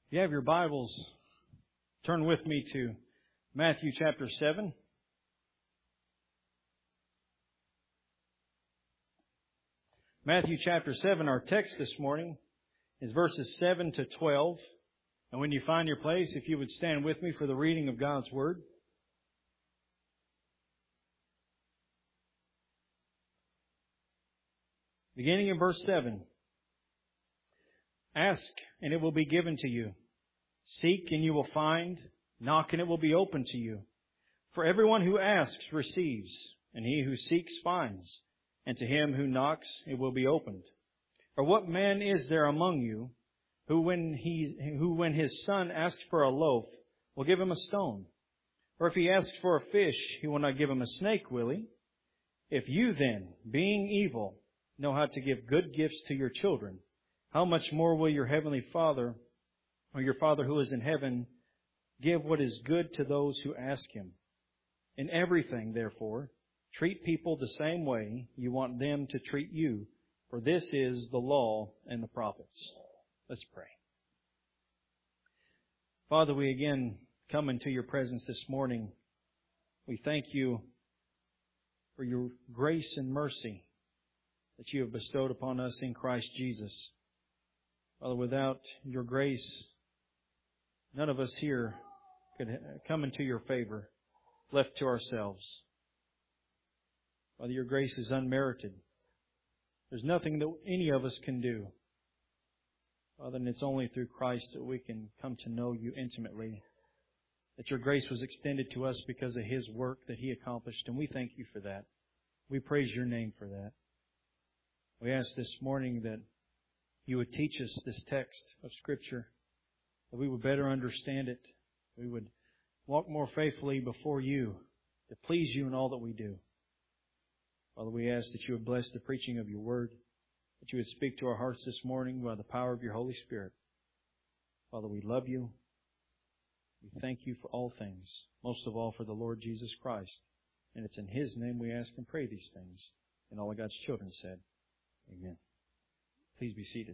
If you have your Bibles, turn with me to Matthew chapter 7. Matthew chapter 7, our text this morning is verses 7 to 12. And when you find your place, if you would stand with me for the reading of God's Word. Beginning in verse 7. Ask, and it will be given to you. Seek, and you will find. Knock, and it will be opened to you. For everyone who asks receives, and he who seeks finds. And to him who knocks, it will be opened. Or what man is there among you who when his son asks for a loaf, will give him a stone? Or if he asks for a fish, he will not give him a snake, will he? If you then, being evil, know how to give good gifts to your children, how much more will your heavenly Father, or your Father who is in heaven, give what is good to those who ask Him? In everything, therefore, treat people the same way you want them to treat you, for this is the law and the prophets. Let's pray. Father, we again come into your presence this morning. We thank you for your grace and mercy that you have bestowed upon us in Christ Jesus. Father, without your grace, none of us here could come into your favor, left to ourselves. Father, your grace is unmerited. There's nothing that any of us can do. Father, and it's only through Christ that we can come to know you intimately. That your grace was extended to us because of His work that He accomplished, and we thank you for that. We praise your name for that. We ask this morning that you would teach us this text of Scripture, that we would better understand it, we would walk more faithfully before you, to please you in all that we do. Father, we ask that you would bless the preaching of your word, that you would speak to our hearts this morning by the power of your Holy Spirit. Father, we love you. We thank you for all things, most of all for the Lord Jesus Christ. And it's in His name we ask and pray these things. And all of God's children said, Amen. Please be seated.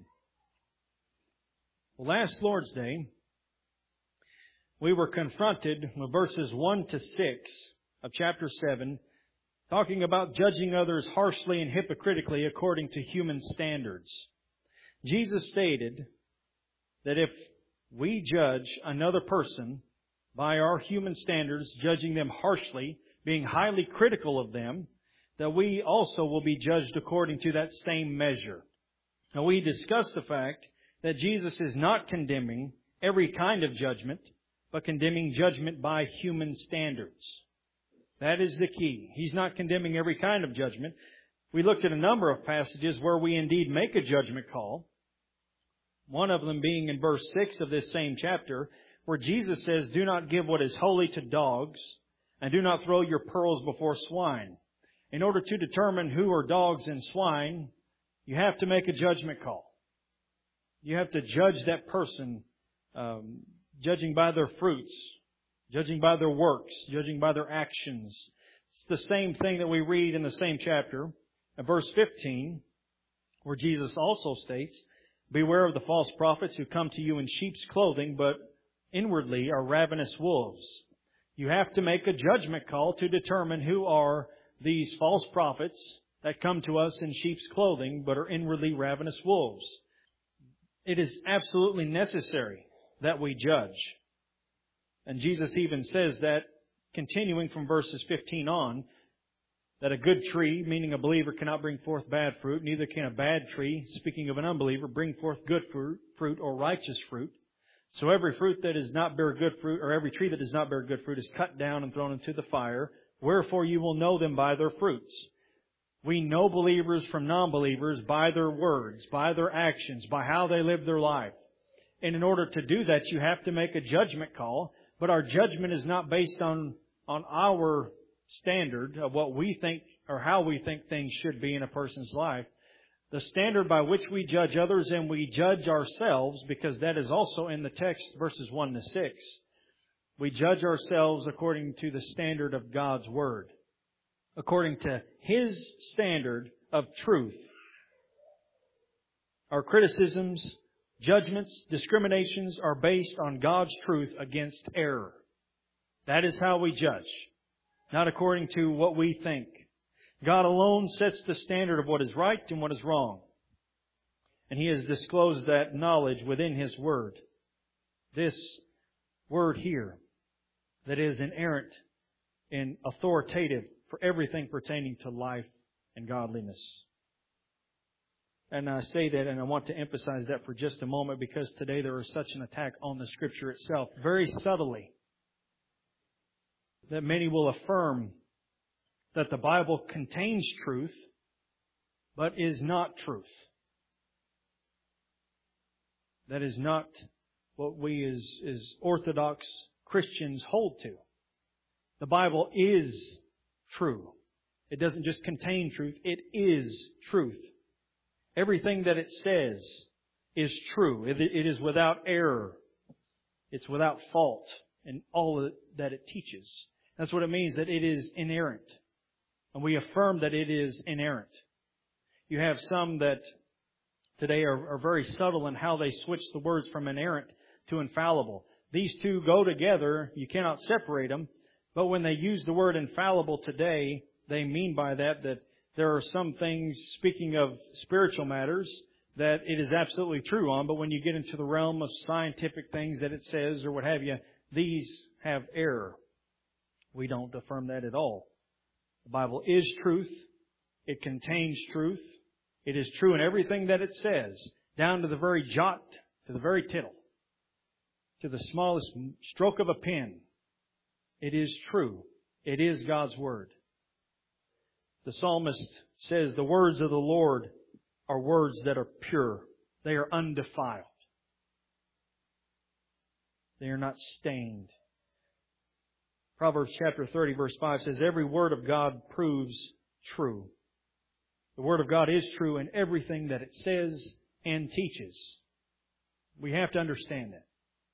Well, last Lord's Day, we were confronted with verses 1 to 6 of chapter 7, talking about judging others harshly and hypocritically according to human standards. Jesus stated that if we judge another person by our human standards, judging them harshly, being highly critical of them, that we also will be judged according to that same measure. Now, we discussed the fact that Jesus is not condemning every kind of judgment, but condemning judgment by human standards. That is the key. He's not condemning every kind of judgment. We looked at a number of passages where we indeed make a judgment call. One of them being in verse 6 of this same chapter, where Jesus says, "Do not give what is holy to dogs, and do not throw your pearls before swine." In order to determine who are dogs and swine, you have to make a judgment call. You have to judge that person, judging by their fruits, judging by their works, judging by their actions. It's the same thing that we read in the same chapter, in verse 15, where Jesus also states, "Beware of the false prophets who come to you in sheep's clothing, but inwardly are ravenous wolves." You have to make a judgment call to determine who are these false prophets that come to us in sheep's clothing, but are inwardly ravenous wolves. It is absolutely necessary that we judge. And Jesus even says that, continuing from verses 15 on, that a good tree, meaning a believer, cannot bring forth bad fruit, neither can a bad tree, speaking of an unbeliever, bring forth good fruit or righteous fruit. So every fruit that does not bear good fruit, or every tree that does not bear good fruit, is cut down and thrown into the fire. Wherefore you will know them by their fruits. We know believers from non-believers by their words, by their actions, by how they live their life. And in order to do that, you have to make a judgment call. But our judgment is not based on our standard of what we think or how we think things should be in a person's life. The standard by which we judge others and we judge ourselves, because that is also in the text, verses 1 to 6. We judge ourselves according to the standard of God's Word, according to His standard of truth. Our criticisms judgments, discriminations are based on God's truth against error. That is how we judge, not according to what we think. God alone sets the standard of what is right and what is wrong. And He has disclosed that knowledge within His Word. This Word here that is inerrant and authoritative for everything pertaining to life and godliness. And I say that, and I want to emphasize that for just a moment, because today there is such an attack on the Scripture itself, very subtly, that many will affirm that the Bible contains truth, but is not truth. That is not what we as Orthodox Christians hold to. The Bible is true. It doesn't just contain truth, it is truth. Everything that it says is true. It is without error. It's without fault in all that it teaches. That's what it means, that it is inerrant. And we affirm that it is inerrant. You have some that today are very subtle in how they switch the words from inerrant to infallible. These two go together. You cannot separate them. But when they use the word infallible today, they mean by that there are some things, speaking of spiritual matters, that it is absolutely true on. But when you get into the realm of scientific things that it says or what have you, these have error. We don't affirm that at all. The Bible is truth. It contains truth. It is true in everything that it says, down to the very jot, to the very tittle, to the smallest stroke of a pen. It is true. It is God's Word. The psalmist says the words of the Lord are words that are pure. They are undefiled. They are not stained. Proverbs chapter 30 verse 5 says, every word of God proves true. The Word of God is true in everything that it says and teaches. We have to understand that.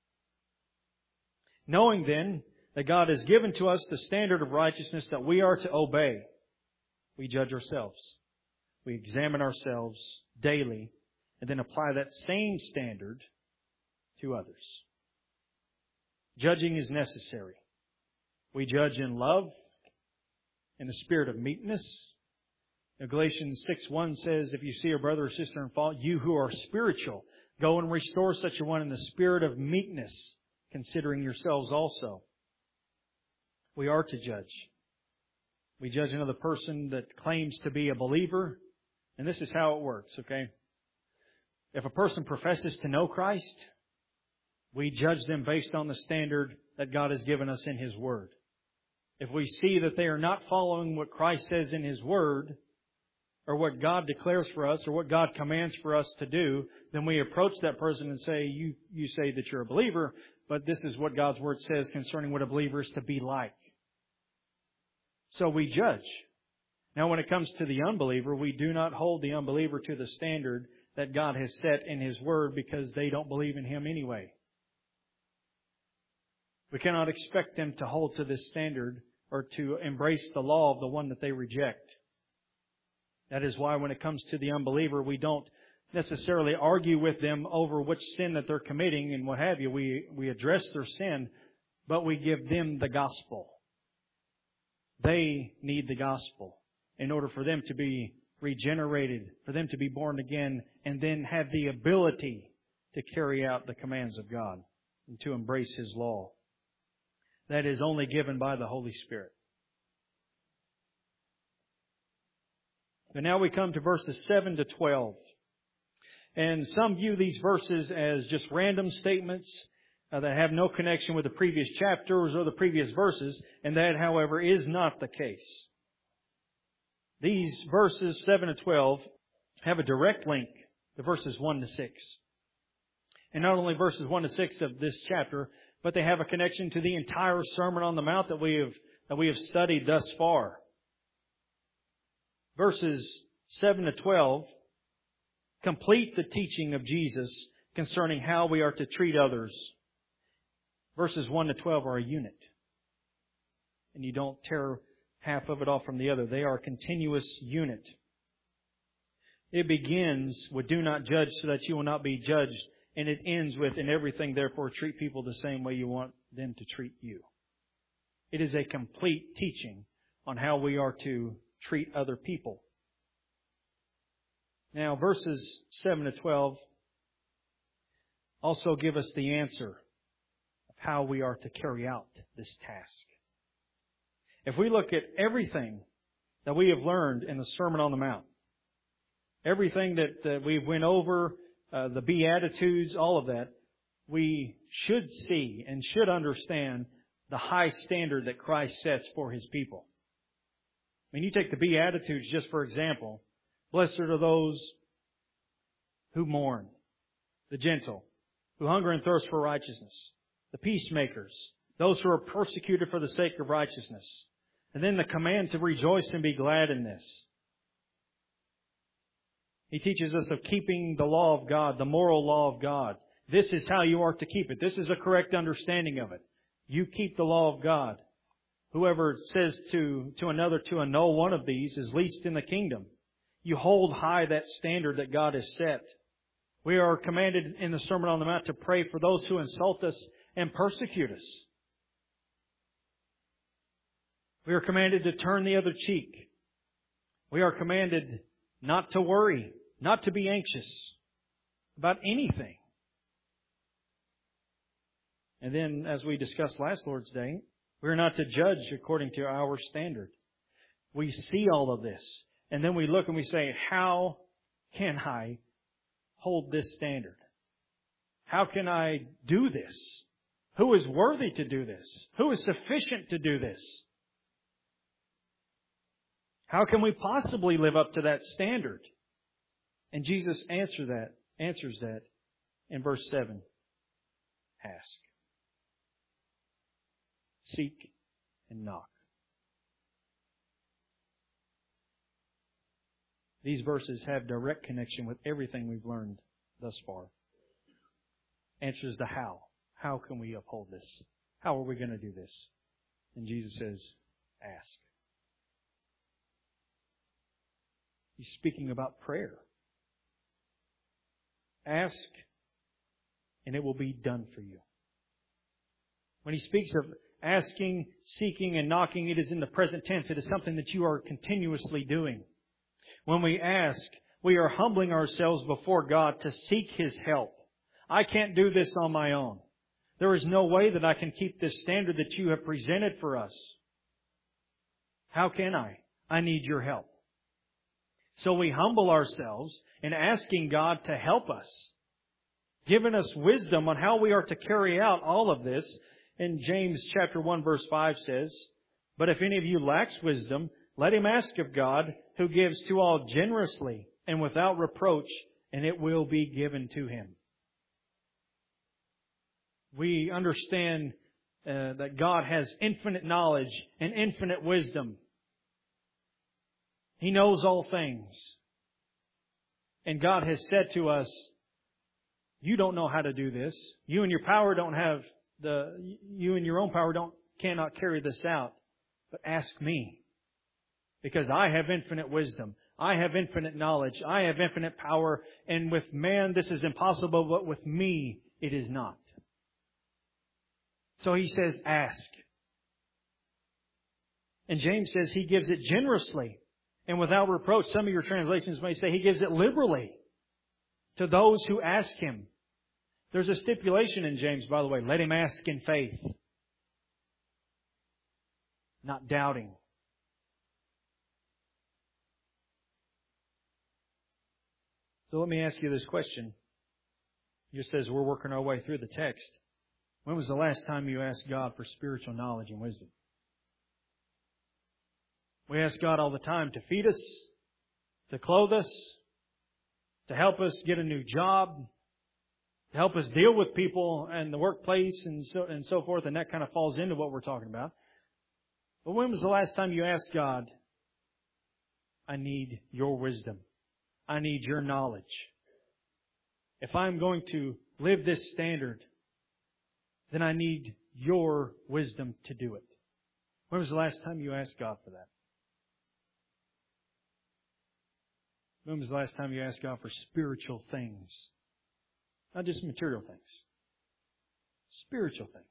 Knowing then that God has given to us the standard of righteousness that we are to obey, we judge ourselves. We examine ourselves daily and then apply that same standard to others. Judging is necessary. We judge in love, in the spirit of meekness. Galatians 6:1 says, if you see a brother or sister in fault, you who are spiritual, go and restore such a one in the spirit of meekness, considering yourselves also. We are to judge. We judge another person that claims to be a believer, and this is how it works, okay? If a person professes to know Christ, we judge them based on the standard that God has given us in His Word. If we see that they are not following what Christ says in His Word, or what God declares for us, or what God commands for us to do, then we approach that person and say, you say that you're a believer, but this is what God's Word says concerning what a believer is to be like. So we judge. Now when it comes to the unbeliever, we do not hold the unbeliever to the standard that God has set in His Word because they don't believe in Him anyway. We cannot expect them to hold to this standard or to embrace the law of the one that they reject. That is why when it comes to the unbeliever, we don't necessarily argue with them over which sin that they're committing and what have you. We address their sin, but we give them the gospel. They need the gospel in order for them to be regenerated, for them to be born again, and then have the ability to carry out the commands of God and to embrace His law. That is only given by the Holy Spirit. And now we come to verses 7 to 12. And some view these verses as just random statements that have no connection with the previous chapters or the previous verses. And that, however, is not the case. These verses 7 to 12 have a direct link to verses 1 to 6. And not only verses 1 to 6 of this chapter, but they have a connection to the entire Sermon on the Mount that we have studied thus far. Verses 7 to 12 complete the teaching of Jesus concerning how we are to treat others. Verses 1 to 12 are a unit. And you don't tear half of it off from the other. They are a continuous unit. It begins with, do not judge so that you will not be judged. And it ends with, in everything, therefore, treat people the same way you want them to treat you. It is a complete teaching on how we are to treat other people. Now, verses 7 to 12 also give us the answer of how we are to carry out this task. If we look at everything that we have learned in the Sermon on the Mount, everything that we went over, the Beatitudes, all of that, we should see and should understand the high standard that Christ sets for His people. I mean, you take the Beatitudes just for example. Blessed are those who mourn, the gentle, who hunger and thirst for righteousness, the peacemakers, those who are persecuted for the sake of righteousness. And then the command to rejoice and be glad in this. He teaches us of keeping the law of God, the moral law of God. This is how you are to keep it. This is a correct understanding of it. You keep the law of God. Whoever says to another to annul one of these is least in the kingdom. You hold high that standard that God has set. We are commanded in the Sermon on the Mount to pray for those who insult us and persecute us. We are commanded to turn the other cheek. We are commanded not to worry, not to be anxious about anything. And then, as we discussed last Lord's Day, we are not to judge according to our standard. We see all of this, and then we look and we say, how can I hold this standard? How can I do this? Who is worthy to do this? Who is sufficient to do this? How can we possibly live up to that standard? And Jesus answers that in verse 7. Ask. Seek and knock. These verses have direct connection with everything we've learned thus far. Answers the how. How can we uphold this? How are we going to do this? And Jesus says, ask. He's speaking about prayer. Ask, and it will be done for you. When he speaks of asking, seeking, and knocking, it is in the present tense. It is something that you are continuously doing. When we ask, we are humbling ourselves before God to seek His help. I can't do this on my own. There is no way that I can keep this standard that you have presented for us. How can I? I need your help. So we humble ourselves in asking God to help us, giving us wisdom on how we are to carry out all of this. And James chapter 1 verse 5 says, but if any of you lacks wisdom, let him ask of God, who gives to all generously and without reproach, and it will be given to him. We understand that God has infinite knowledge and infinite wisdom. He knows all things. And God has said to us, you don't know how to do this. You and your power don't have you and your own power cannot carry this out. But ask me. Because I have infinite wisdom. I have infinite knowledge. I have infinite power. And with man this is impossible, but with me it is not. So he says, ask. And James says he gives it generously and without reproach. Some of your translations may say he gives it liberally to those who ask him. There's a stipulation in James, by the way. Let him ask in faith. Not doubting. So let me ask you this question. Just as we're working our way through the text. When was the last time you asked God for spiritual knowledge and wisdom? We ask God all the time to feed us, to clothe us, to help us get a new job, to help us deal with people in the workplace and so forth, and that kind of falls into what we're talking about. But when was the last time you asked God, I need your wisdom. I need your knowledge. If I'm going to live this standard, then I need your wisdom to do it. When was the last time you asked God for that? When was the last time you asked God for spiritual things? Not just material things. Spiritual things.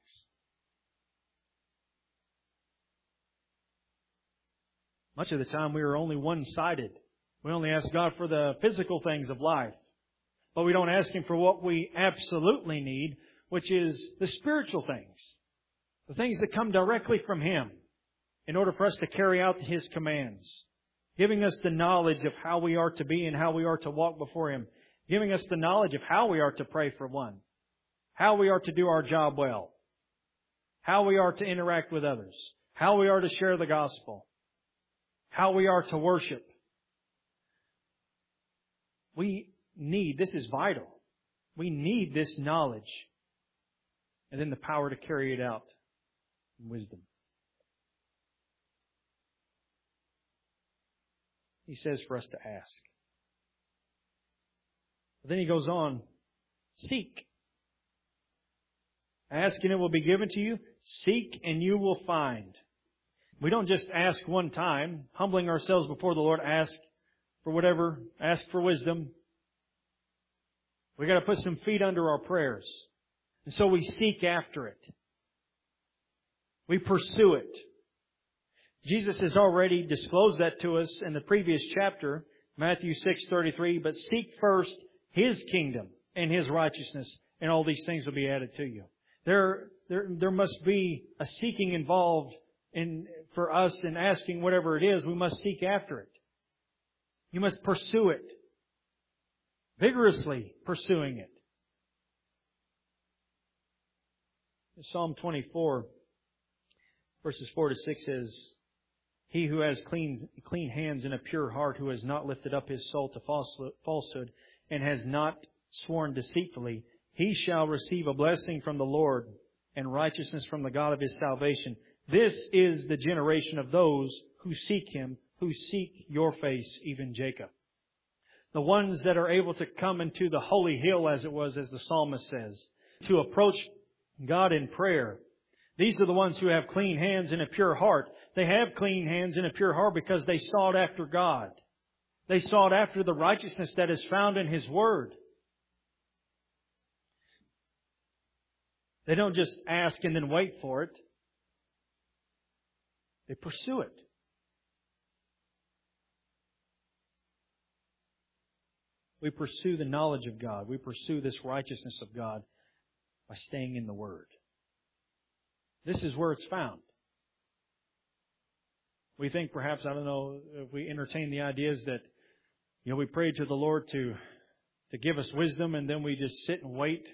Much of the time we are only one-sided. We only ask God for the physical things of life. But we don't ask Him for what we absolutely need, which is the spiritual things. The things that come directly from Him in order for us to carry out His commands. Giving us the knowledge of how we are to be and how we are to walk before Him. Giving us the knowledge of how we are to pray for one. How we are to do our job well. How we are to interact with others. How we are to share the gospel. How we are to worship. This is vital. We need this knowledge. And then the power to carry it out. Wisdom. He says for us to ask. But then he goes on, seek. Ask and it will be given to you. Seek and you will find. We don't just ask one time, humbling ourselves before the Lord, ask for whatever, ask for wisdom. We got to put some feet under our prayers. And so we seek after it. We pursue it. Jesus has already disclosed that to us in the previous chapter, Matthew 6:33. But seek first His kingdom and His righteousness, and all these things will be added to you. There must be a seeking involved for us in asking whatever it is. We must seek after it. You must pursue it. Vigorously pursuing it. Psalm 24, verses 4 to 6 says, He who has clean hands and a pure heart, who has not lifted up his soul to falsehood, and has not sworn deceitfully, he shall receive a blessing from the Lord and righteousness from the God of his salvation. This is the generation of those who seek Him, who seek your face, even Jacob. The ones that are able to come into the holy hill, as it was, as the psalmist says, to approach God in prayer. These are the ones who have clean hands and a pure heart. They have clean hands and a pure heart because they sought after God. They sought after the righteousness that is found in His Word. They don't just ask and then wait for it. They pursue it. We pursue the knowledge of God. We pursue this righteousness of God by staying in the Word. This is where it's found. We think perhaps, I don't know, if we entertain the ideas that, we pray to the Lord to give us wisdom and then we just sit and wait.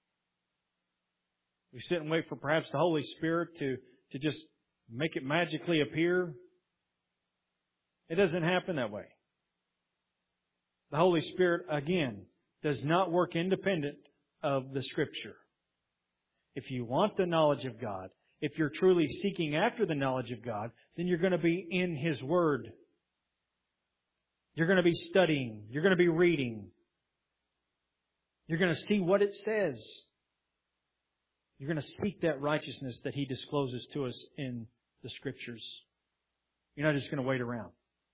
We sit and wait for perhaps the Holy Spirit to just make it magically appear. It doesn't happen that way. The Holy Spirit, again, does not work independent of the Scripture. If you want the knowledge of God, if you're truly seeking after the knowledge of God, then you're going to be in His Word. You're going to be studying. You're going to be reading. You're going to see what it says. You're going to seek that righteousness that He discloses to us in the Scriptures. You're not just going to wait around.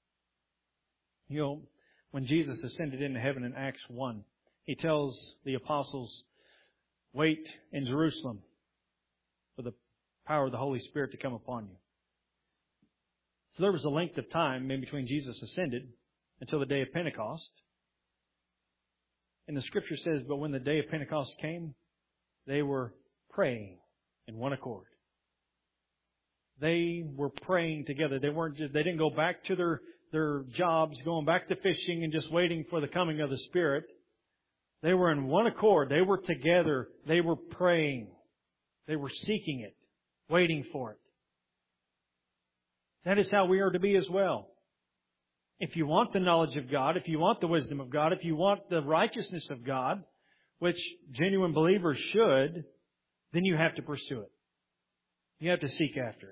When Jesus ascended into heaven in Acts 1, He tells the apostles, wait in Jerusalem for the power of the Holy Spirit to come upon you. So there was a length of time in between Jesus ascended until the day of Pentecost. And the Scripture says, but when the day of Pentecost came, they were praying in one accord. They were praying together. They didn't go back to their jobs, going back to fishing and just waiting for the coming of the Spirit. They were in one accord. They were together. They were praying. They were seeking it, waiting for it. That is how we are to be as well. If you want the knowledge of God, if you want the wisdom of God, if you want the righteousness of God, which genuine believers should, then you have to pursue it. You have to seek after it.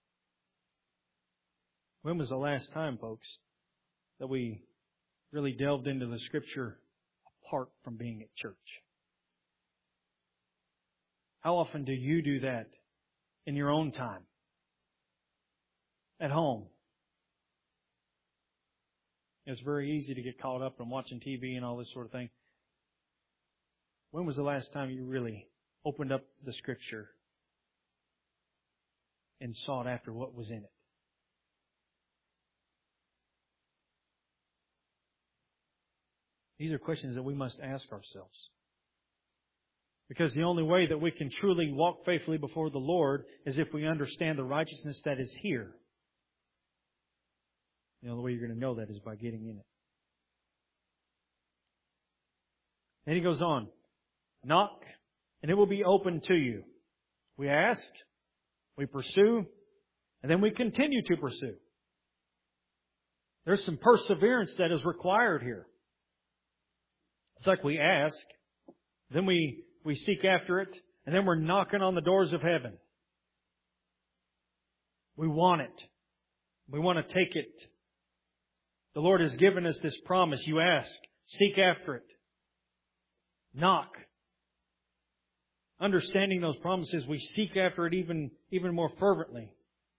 When was the last time, folks, that we really delved into the Scripture apart from being at church? How often do you do that in your own time? At home? It's very easy to get caught up in watching TV and all this sort of thing. When was the last time you really opened up the Scripture and sought after what was in it? These are questions that we must ask ourselves. Because the only way that we can truly walk faithfully before the Lord is if we understand the righteousness that is here. The only way you're going to know that is by getting in it. Then he goes on. Knock, and it will be open to you. We ask, we pursue, and then we continue to pursue. There's some perseverance that is required here. It's like we ask, then we seek after it, and then we're knocking on the doors of heaven. We want it. We want to take it. The Lord has given us this promise. You ask, seek after it. Knock. Understanding those promises, we seek after it even more fervently.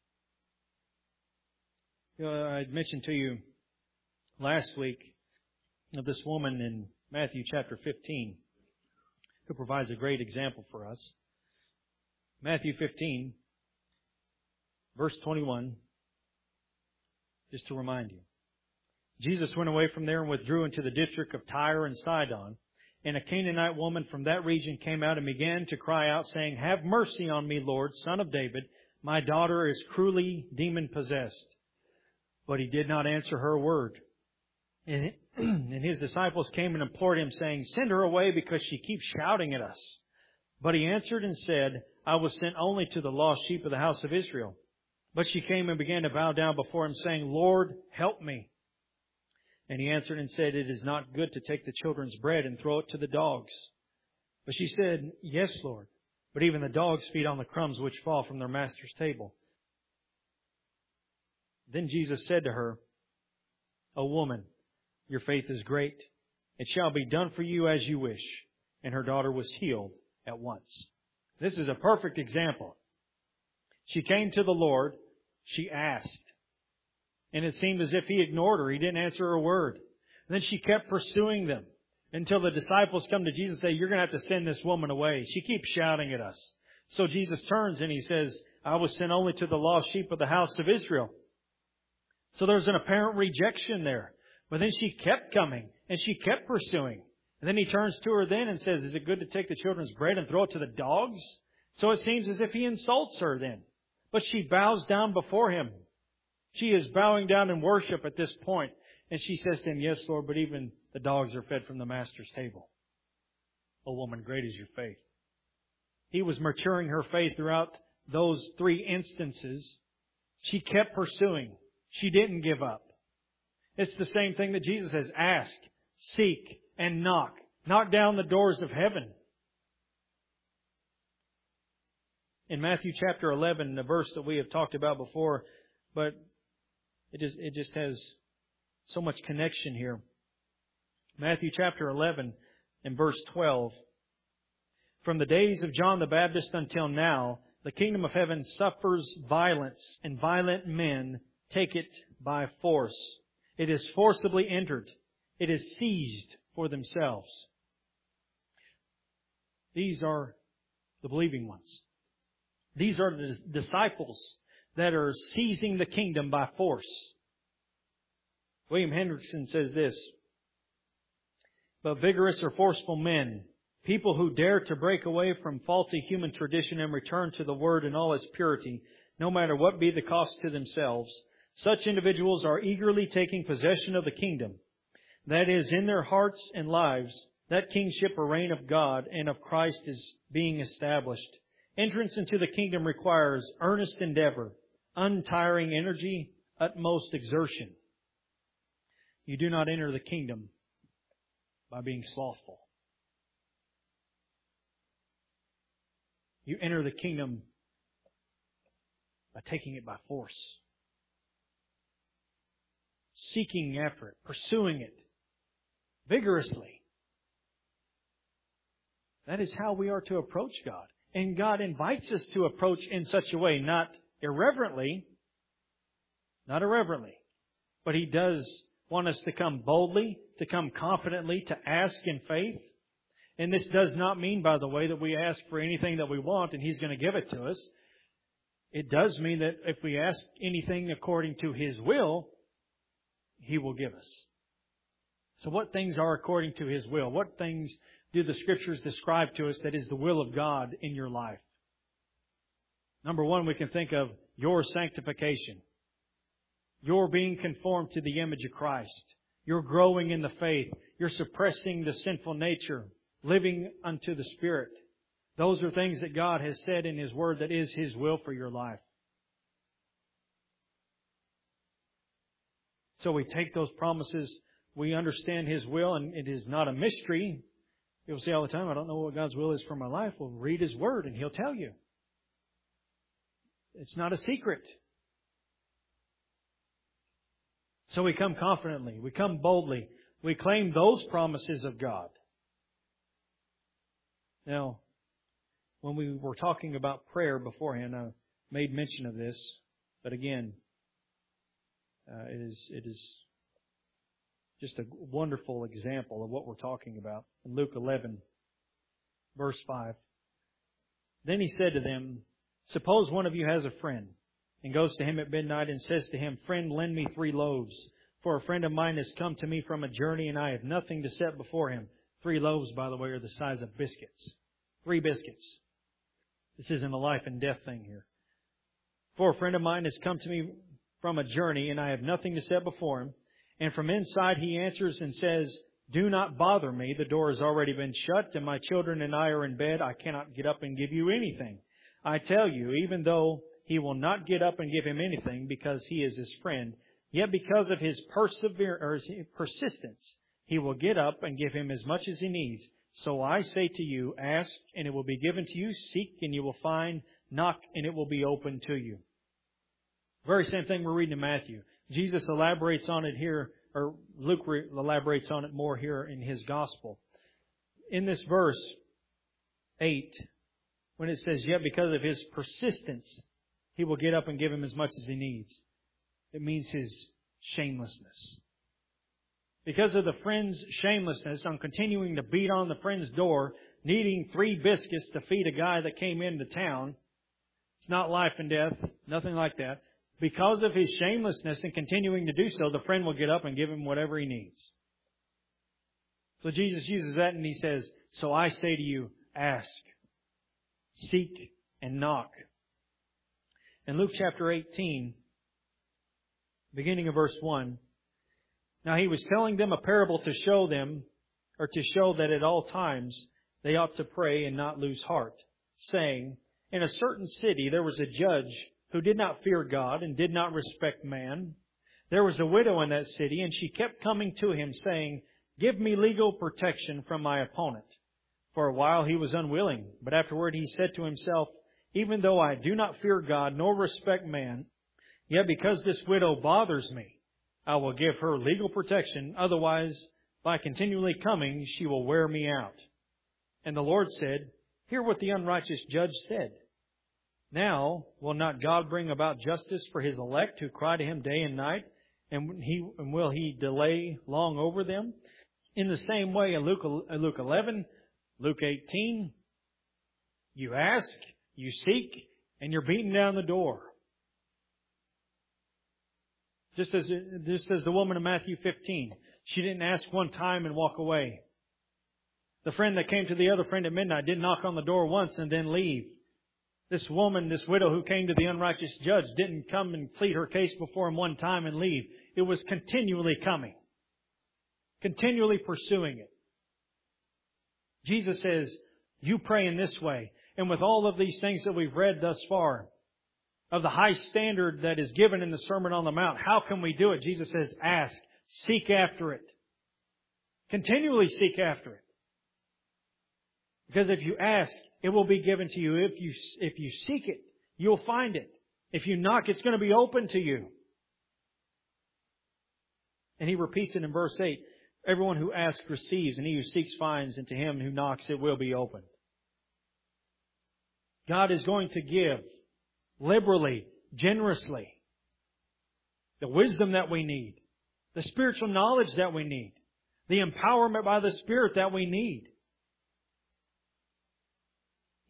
I mentioned to you last week of this woman in Matthew chapter 15 who provides a great example for us. Matthew 15, verse 21, just to remind you. Jesus went away from there and withdrew into the district of Tyre and Sidon. And a Canaanite woman from that region came out and began to cry out, saying, "Have mercy on me, Lord, Son of David. My daughter is cruelly demon-possessed." But He did not answer her a word. And His disciples came and implored Him, saying, "Send her away, because she keeps shouting at us." But He answered and said, "I was sent only to the lost sheep of the house of Israel." But she came and began to bow down before Him, saying, "Lord, help me." And He answered and said, "It is not good to take the children's bread and throw it to the dogs." But she said, "Yes, Lord, but even the dogs feed on the crumbs which fall from their master's table." Then Jesus said to her, "O woman, your faith is great. It shall be done for you as you wish." And her daughter was healed at once. This is a perfect example. She came to the Lord. She asked. And it seemed as if He ignored her. He didn't answer her a word. And then she kept pursuing them until the disciples come to Jesus and say, "You're going to have to send this woman away. She keeps shouting at us." So Jesus turns and He says, "I was sent only to the lost sheep of the house of Israel." So there's an apparent rejection there. But then she kept coming and she kept pursuing. And then He turns to her then and says, "Is it good to take the children's bread and throw it to the dogs?" So it seems as if He insults her then. But she bows down before Him. She is bowing down in worship at this point. And she says to Him, "Yes, Lord, but even the dogs are fed from the Master's table." "O woman, great is your faith." He was maturing her faith throughout those 3 instances. She kept pursuing. She didn't give up. It's the same thing that Jesus says: ask, seek, and knock. Knock down the doors of heaven. In Matthew chapter 11, the verse that we have talked about before, but it just has so much connection here. Matthew chapter 11 and verse 12. "From the days of John the Baptist until now, the kingdom of heaven suffers violence, and violent men take it by force. It is forcibly entered. It is seized for themselves." These are the believing ones. These are the disciples that are seizing the kingdom by force. William Hendrickson says this: "But vigorous or forceful men, people who dare to break away from faulty human tradition and return to the Word in all its purity, no matter what be the cost to themselves, such individuals are eagerly taking possession of the kingdom. That is, in their hearts and lives, that kingship or reign of God and of Christ is being established. Entrance into the kingdom requires earnest endeavor, untiring energy, utmost exertion. You do not enter the kingdom by being slothful. You enter the kingdom by taking it by force. Seeking after it, pursuing it vigorously. That is how we are to approach God. And God invites us to approach in such a way, not irreverently, but He does want us to come boldly, to come confidently, to ask in faith. And this does not mean, by the way, that we ask for anything that we want and He's going to give it to us. It does mean that if we ask anything according to His will, He will give us. So what things are according to His will? What things do the Scriptures describe to us that is the will of God in your life? Number one, we can think of your sanctification. Your being conformed to the image of Christ. You're growing in the faith. You're suppressing the sinful nature. Living unto the Spirit. Those are things that God has said in His Word that is His will for your life. So we take those promises. We understand His will, and it is not a mystery. People say all the time, I don't know what God's will is for my life. Well, read His Word and He'll tell you. It's not a secret. So we come confidently. We come boldly. We claim those promises of God. Now, when we were talking about prayer beforehand, I made mention of this. But again, it is just a wonderful example of what we're talking about. In Luke 11, verse 5. Then He said to them, suppose one of you has a friend and goes to him at midnight and says to him, friend, lend me 3 loaves. For a friend of mine has come to me from a journey and I have nothing to set before him. 3 loaves, by the way, are the size of biscuits. 3 biscuits. This isn't a life and death thing here. For a friend of mine has come to me from a journey and I have nothing to set before him. And from inside he answers and says, do not bother me. The door has already been shut and my children and I are in bed. I cannot get up and give you anything. I tell you, even though he will not get up and give him anything because he is his friend, yet because of his persistence, he will get up and give him as much as he needs. So I say to you, ask and it will be given to you. Seek and you will find. Knock and it will be opened to you. Very same thing we're reading in Matthew. Jesus elaborates on it here, or Luke elaborates on it more here in his gospel. In this verse 8, when it says, yet because of his persistence, he will get up and give him as much as he needs. It means his shamelessness. Because of the friend's shamelessness on continuing to beat on the friend's door, needing 3 biscuits to feed a guy that came into town. It's not life and death, nothing like that. Because of his shamelessness and continuing to do so, the friend will get up and give him whatever he needs. So Jesus uses that and He says, so I say to you, ask, seek, and knock. In Luke chapter 18, beginning of verse 1, now He was telling them a parable to show them, or to show that at all times they ought to pray and not lose heart, saying, in a certain city there was a judge who did not fear God and did not respect man. There was a widow in that city, and she kept coming to him, saying, give me legal protection from my opponent. For a while he was unwilling, but afterward he said to himself, even though I do not fear God nor respect man, yet because this widow bothers me, I will give her legal protection. Otherwise, by continually coming, she will wear me out. And the Lord said, hear what the unrighteous judge said. Now, will not God bring about justice for His elect who cry to Him day and night? And will He delay long over them? In the same way, in Luke 11, Luke 18, you ask, you seek, and you're beaten down the door. Just as the woman in Matthew 15. She didn't ask one time and walk away. The friend that came to the other friend at midnight didn't knock on the door once and then leave. This woman, this widow who came to the unrighteous judge didn't come and plead her case before him one time and leave. It was continually coming. Continually pursuing it. Jesus says, you pray in this way. And with all of these things that we've read thus far, of the high standard that is given in the Sermon on the Mount, how can we do it? Jesus says, ask, seek after it. Continually seek after it. Because if you ask, it will be given to you. If you seek it, you'll find it. If you knock, it's going to be open to you. And He repeats it in verse 8. Everyone who asks receives, and he who seeks finds, and to him who knocks it will be opened. God is going to give liberally, generously, the wisdom that we need, the spiritual knowledge that we need, the empowerment by the Spirit that we need.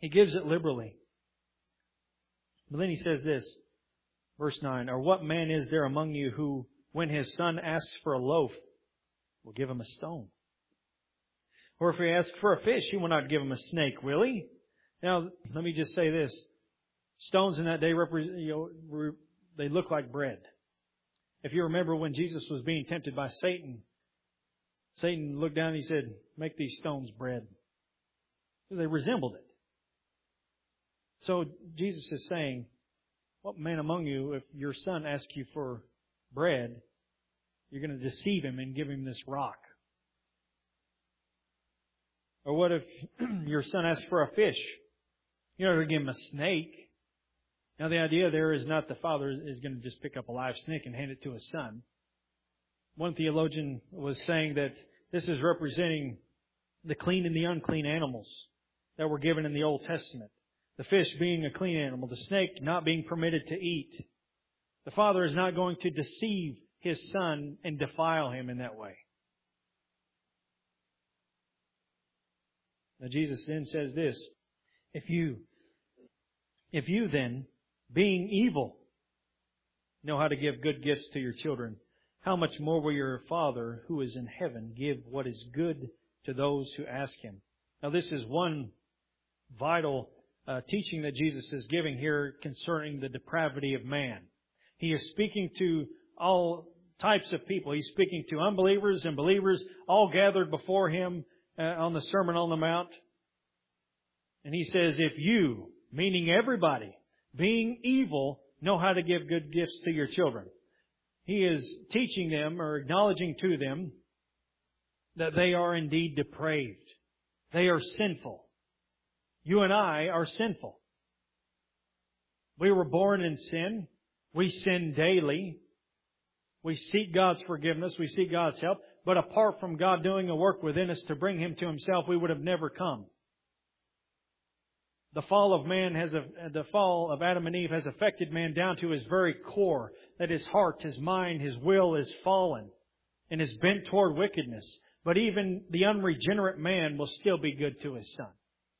He gives it liberally. But then He says this, verse 9, or what man is there among you who, when his son asks for a loaf, will give him a stone? Or if he asks for a fish, he will not give him a snake, will he? Now, let me just say this. Stones in that day they look like bread. If you remember when Jesus was being tempted by Satan, Satan looked down and he said, make these stones bread. They resembled it. So Jesus is saying, what man among you, if your son asks you for bread, you're going to deceive him and give him this rock? Or what if your son asks for a fish? You're not going to give him a snake. Now the idea there is not the father is going to just pick up a live snake and hand it to his son. One theologian was saying that this is representing the clean and the unclean animals that were given in the Old Testament. The fish being a clean animal, the snake not being permitted to eat. The father is not going to deceive his son and defile him in that way. Now Jesus then says this, if you then, being evil, know how to give good gifts to your children, how much more will your Father who is in heaven give what is good to those who ask Him? Now this is one vital teaching that Jesus is giving here concerning the depravity of man. He is speaking to all types of people. He's speaking to unbelievers and believers all gathered before Him on the Sermon on the Mount. And He says, if you, meaning everybody, being evil, know how to give good gifts to your children. He is teaching them or acknowledging to them that they are indeed depraved. They are sinful. You and I are sinful. We were born in sin. We sin daily. We seek God's forgiveness. We seek God's help. But apart from God doing a work within us to bring Him to Himself, we would have never come. The fall of Adam and Eve has affected man down to his very core, that his heart, his mind, his will is fallen and is bent toward wickedness. But even the unregenerate man will still be good to his son.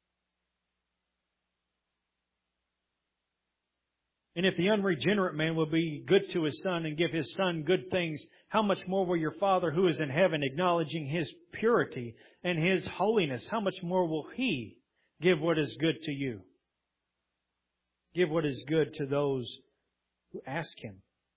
And if the unregenerate man will be good to his son and give his son good things, how much more will your Father who is in heaven, acknowledging His purity and His holiness, how much more will He give what is good to you? Give what is good to those who ask Him.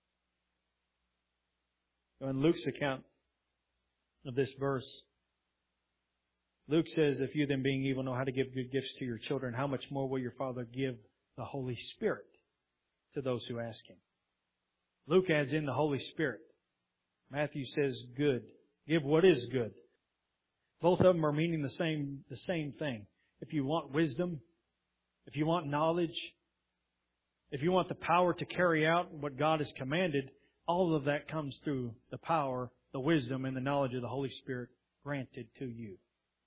In Luke's account of this verse, Luke says, if you then being evil know how to give good gifts to your children, how much more will your Father give the Holy Spirit to those who ask Him? Luke adds in the Holy Spirit. Matthew says good. Give what is good. Both of them are meaning the same thing. If you want wisdom, if you want knowledge, if you want the power to carry out what God has commanded, all of that comes through the power, the wisdom, and the knowledge of the Holy Spirit granted to you.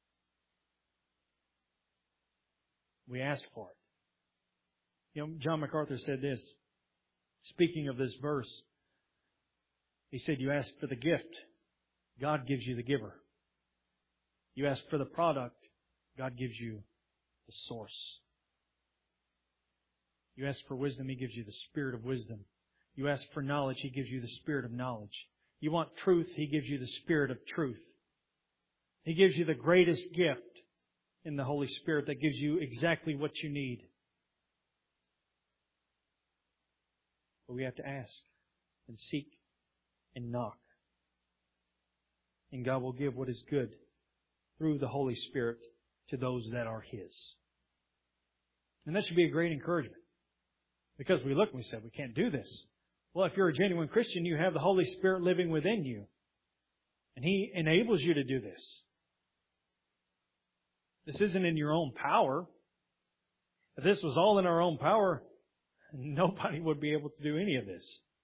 We ask for it. You know, John MacArthur said this, speaking of this verse. He said, you ask for the gift, God gives you the giver. You ask for the product, God gives you the source. You ask for wisdom, He gives you the spirit of wisdom. You ask for knowledge, He gives you the spirit of knowledge. You want truth, He gives you the spirit of truth. He gives you the greatest gift in the Holy Spirit that gives you exactly what you need. But we have to ask and seek and knock. And God will give what is good through the Holy Spirit to those that are His. And that should be a great encouragement. Because we look and we say, we can't do this. Well, if you're a genuine Christian, you have the Holy Spirit living within you. And He enables you to do this. This isn't in your own power. If this was all in our own power, nobody would be able to do any of this.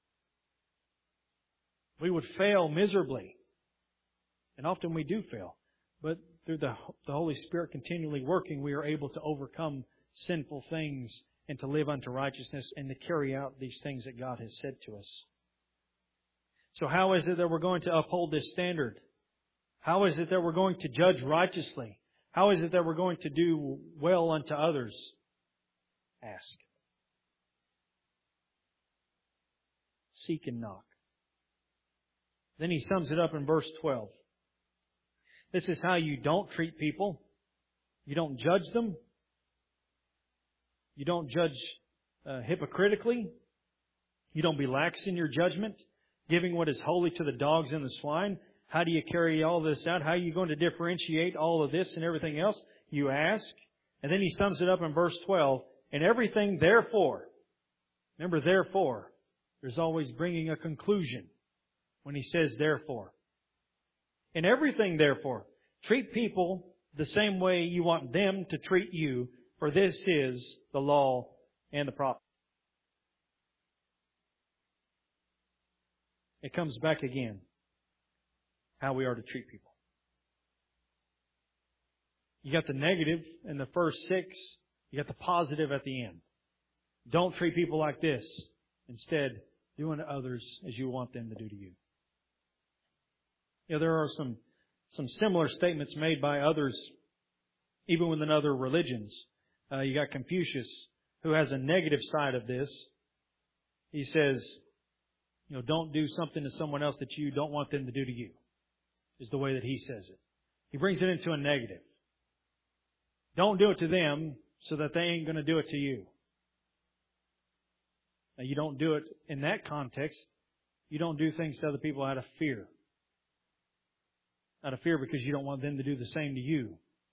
We would fail miserably. And often we do fail. But through the Holy Spirit continually working, we are able to overcome sinful things and to live unto righteousness and to carry out these things that God has said to us. So how is it that we're going to uphold this standard? How is it that we're going to judge righteously? How is it that we're going to do well unto others? Ask. Seek and knock. Then he sums it up in verse 12. This is how you don't treat people. You don't judge them. You don't judge hypocritically. You don't be lax in your judgment, giving what is holy to the dogs and the swine. How do you carry all this out? How are you going to differentiate all of this and everything else? You ask. And then he sums it up in verse 12. And everything therefore. Remember, therefore. There's always bringing a conclusion when he says therefore. In everything therefore, treat people the same way you want them to treat you, for this is the law and the prophets. It comes back again, how we are to treat people. You got the negative in the first 6, you got the positive at the end. Don't treat people like this. Instead, do unto others as you want them to do to you. You know, there are some similar statements made by others, even within other religions. You got Confucius, who has a negative side of this. He says, you know, don't do something to someone else that you don't want them to do to you, is the way that he says it. He brings it into a negative. Don't do it to them so that they ain't going to do it to you. Now, you don't do it in that context. You don't do things to other people out of fear. Out of fear because you don't want them to do the same to you.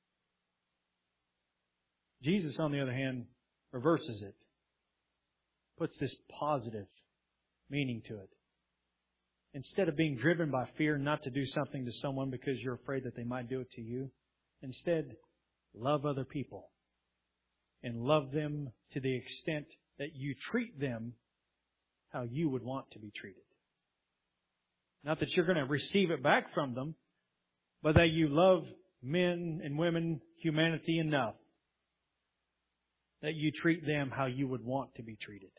Jesus, on the other hand, reverses it. Puts this positive meaning to it. Instead of being driven by fear not to do something to someone because you're afraid that they might do it to you, instead, love other people. And love them to the extent that you treat them how you would want to be treated. Not that you're going to receive it back from them, but that you love men and women, humanity enough, that you treat them how you would want to be treated.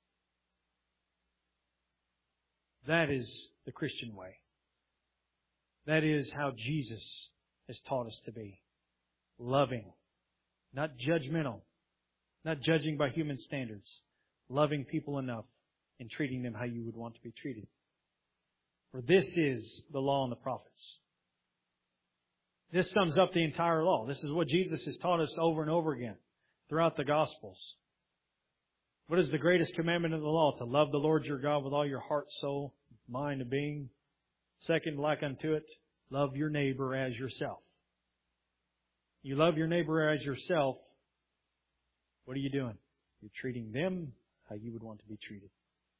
That is the Christian way. That is how Jesus has taught us to be. Loving. Not judgmental. Not judging by human standards. Loving people enough and treating them how you would want to be treated. For this is the law and the prophets. This sums up the entire law. This is what Jesus has taught us over and over again throughout the Gospels. What is the greatest commandment of the law? To love the Lord your God with all your heart, soul, mind, and being. Second, like unto it, love your neighbor as yourself. You love your neighbor as yourself. What are you doing? You're treating them how you would want to be treated.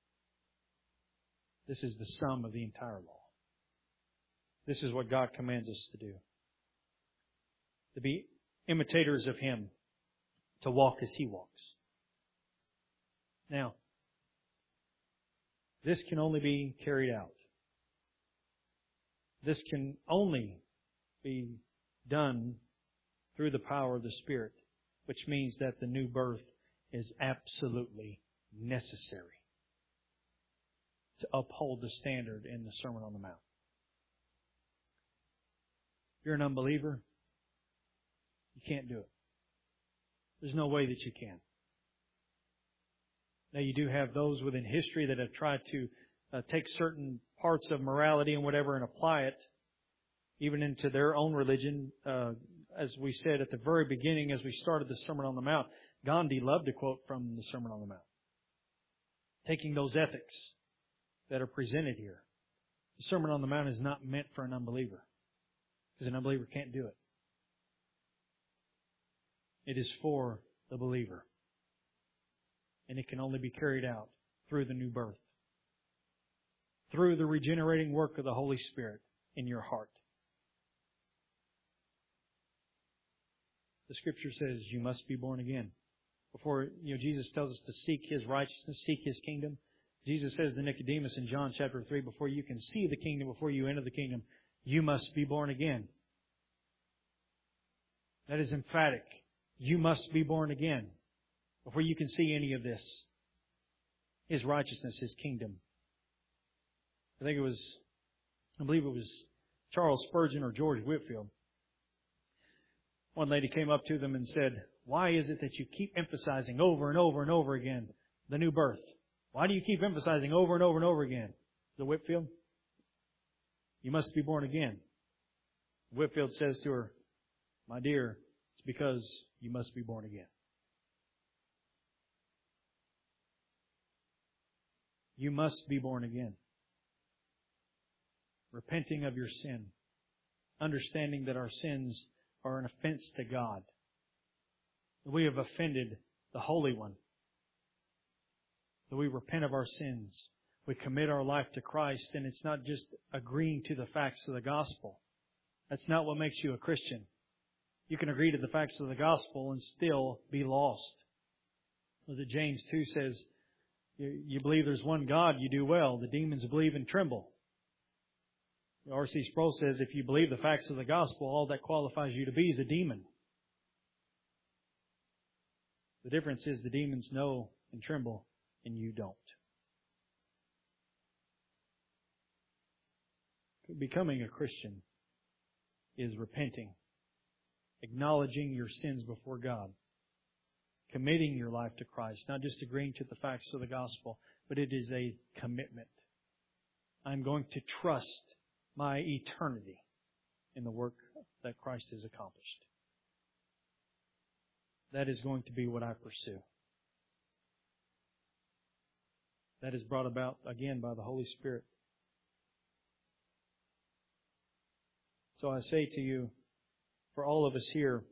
This is the sum of the entire law. This is what God commands us to do. To be imitators of Him. To walk as He walks. Now, this can only be carried out. This can only be done through the power of the Spirit, which means that the new birth is absolutely necessary to uphold the standard in the Sermon on the Mount. If you're an unbeliever, you can't do it. There's no way that you can. Now, you do have those within history that have tried to take certain parts of morality and whatever and apply it even into their own religion. As we said at the very beginning, as we started the Sermon on the Mount, Gandhi loved to quote from the Sermon on the Mount. Taking those ethics that are presented here. The Sermon on the Mount is not meant for an unbeliever, because an unbeliever can't do it. It is for the believer. And it can only be carried out through the new birth. Through the regenerating work of the Holy Spirit in your heart. The Scripture says you must be born again. Before, Jesus tells us to seek His righteousness, seek His kingdom. Jesus says to Nicodemus in John chapter 3, before you can see the kingdom, before you enter the kingdom, you must be born again. That is emphatic. You must be born again before you can see any of this. His righteousness, His kingdom. I believe it was Charles Spurgeon or George Whitefield One lady came up to them and said, "Why is it that you keep emphasizing over and over and over again the new birth? Why do you keep emphasizing over and over and over again?" The Whitfield, "You must be born again." Whitfield says to her, "My dear, it's because you must be born again." You must be born again. Repenting of your sin. Understanding that our sins are an offense to God. We have offended the Holy One. So we repent of our sins. We commit our life to Christ, and it's not just agreeing to the facts of the gospel. That's not what makes you a Christian. You can agree to the facts of the gospel and still be lost. Was it James 2 says, you believe there's one God, you do well. The demons believe and tremble. R.C. Sproul says, if you believe the facts of the gospel, all that qualifies you to be is a demon. The difference is the demons know and tremble, and you don't. Becoming a Christian is repenting, acknowledging your sins before God, committing your life to Christ, not just agreeing to the facts of the gospel, but it is a commitment. I'm going to trust my eternity in the work that Christ has accomplished. That is going to be what I pursue. That is brought about, again, by the Holy Spirit. So I say to you, for all of us here,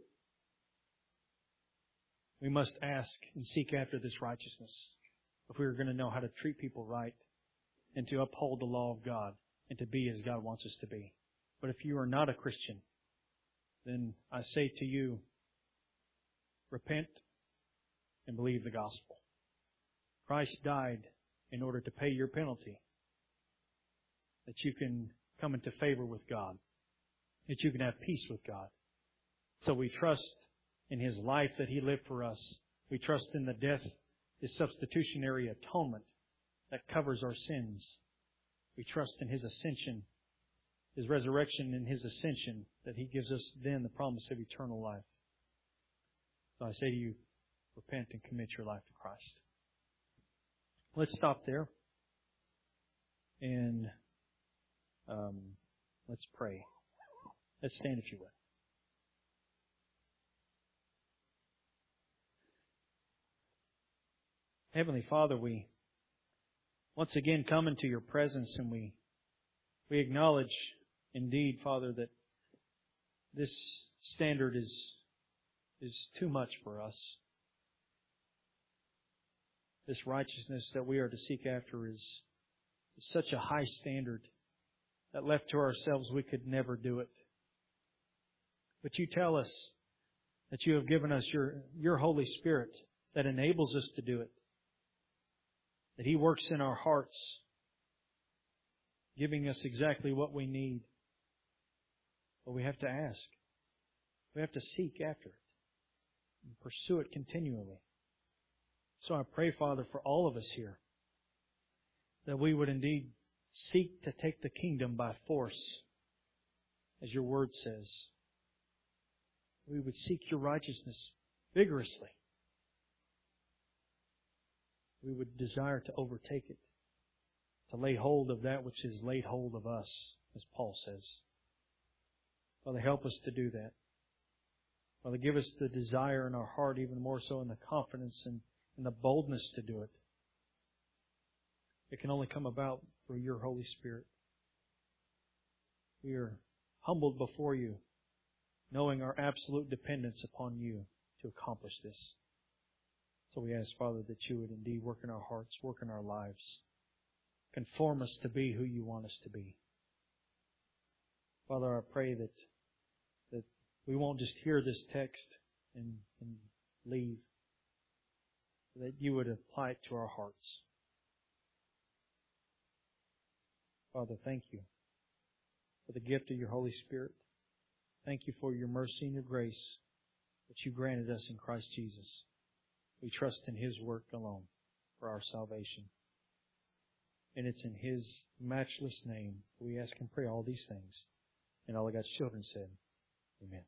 we must ask and seek after this righteousness if we are going to know how to treat people right and to uphold the law of God and to be as God wants us to be. But if you are not a Christian, then I say to you, repent and believe the gospel. Christ died in order to pay your penalty, that you can come into favor with God, that you can have peace with God. So we trust in His life that He lived for us. We trust in the death, His substitutionary atonement that covers our sins. We trust in His ascension, His resurrection and His ascension, that He gives us then the promise of eternal life. So I say to you, repent and commit your life to Christ. Let's stop there and let's pray. Let's stand if you would. Heavenly Father, we once again come into Your presence, and we acknowledge indeed, Father, that this standard is too much for us. This righteousness that we are to seek after is such a high standard that left to ourselves we could never do it. But You tell us that You have given us Your Holy Spirit that enables us to do it. That He works in our hearts, giving us exactly what we need. But we have to ask. We have to seek after it and pursue it continually. So I pray, Father, for all of us here, that we would indeed seek to take the kingdom by force, as Your Word says. We would seek Your righteousness vigorously. We would desire to overtake it, to lay hold of that which is laid hold of us, as Paul says. Father, help us to do that. Father, give us the desire in our heart, even more so in the confidence and the boldness to do it. It can only come about through Your Holy Spirit. We are humbled before You, knowing our absolute dependence upon You to accomplish this. So we ask, Father, that You would indeed work in our hearts, work in our lives. Conform us to be who You want us to be. Father, I pray that we won't just hear this text and leave, that You would apply it to our hearts. Father, thank You for the gift of Your Holy Spirit. Thank You for Your mercy and Your grace that You granted us in Christ Jesus. We trust in His work alone for our salvation. And it's in His matchless name we ask and pray all these things. And all of God's children said, Amen.